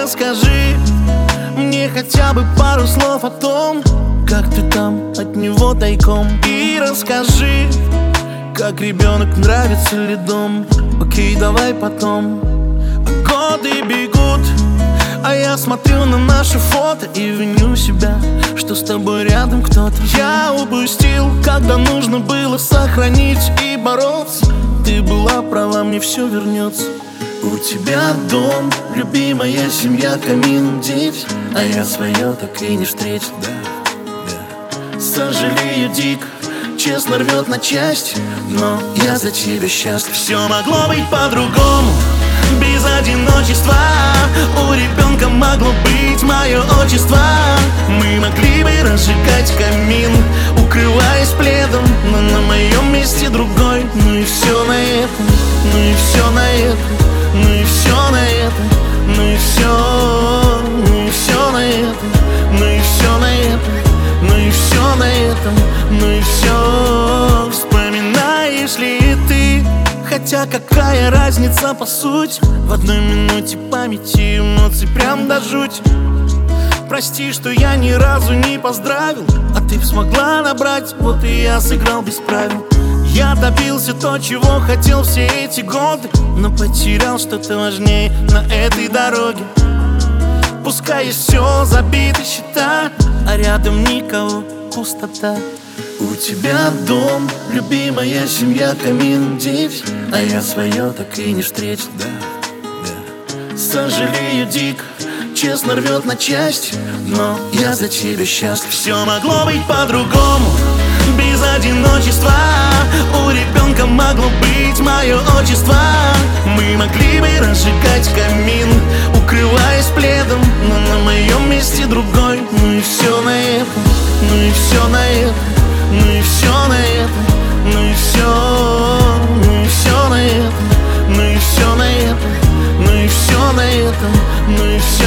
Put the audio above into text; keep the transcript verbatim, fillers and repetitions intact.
расскажи мне хотя бы пару слов о том, как ты там от него тайком. И расскажи, как ребенок, нравится ли дом. Окей, давай потом. А годы бегут, а я смотрю на наши фото и виню себя, что с тобой рядом кто-то. Я упустил, когда нужно было сохранить и бороться. Ты была права, мне все вернется. У тебя дом, любимая семья, камин, дети, а я свое так и не встретил, да, да. Сожалею дико, честно рвет на части, но я за тебя счастлив. Все могло быть по-другому, без одиночества. У ребенка могло быть мое отчество. Мы могли бы разжигать камин, укрываясь пледом, но на моем месте другой. Ну и все на этом, ну и все на этом, ну и все на этом, ну и все, ну и все на этом, ну и все на этом, ну и все на этом, ну и все. Вспоминаешь ли ты? Хотя какая разница по сути? В одной минуте памяти эмоций прям до жуть. Прости, что я ни разу не поздравил, а ты смогла набрать, вот и я сыграл без правил. Я добился то, чего хотел все эти годы, но потерял что-то важнее на этой дороге. Пускай есть все, забиты счета, а рядом никого, пустота. У тебя дом, любимая семья, камин, дети, а я свое так и не встретил, да, да. Сожалею дико, честно рвет на части, но я за тебя счастлив. Все могло быть по-другому, без одиночества. У ребенка могло быть мое отчество. Мы могли бы разжигать камин, укрываясь пледом, но на моем месте другой. Ну и все на этом, ну и все на этом, ну и все на этом, ну и все, ну и все на этом, ну и все на этом, ну и все на этом, ну и все.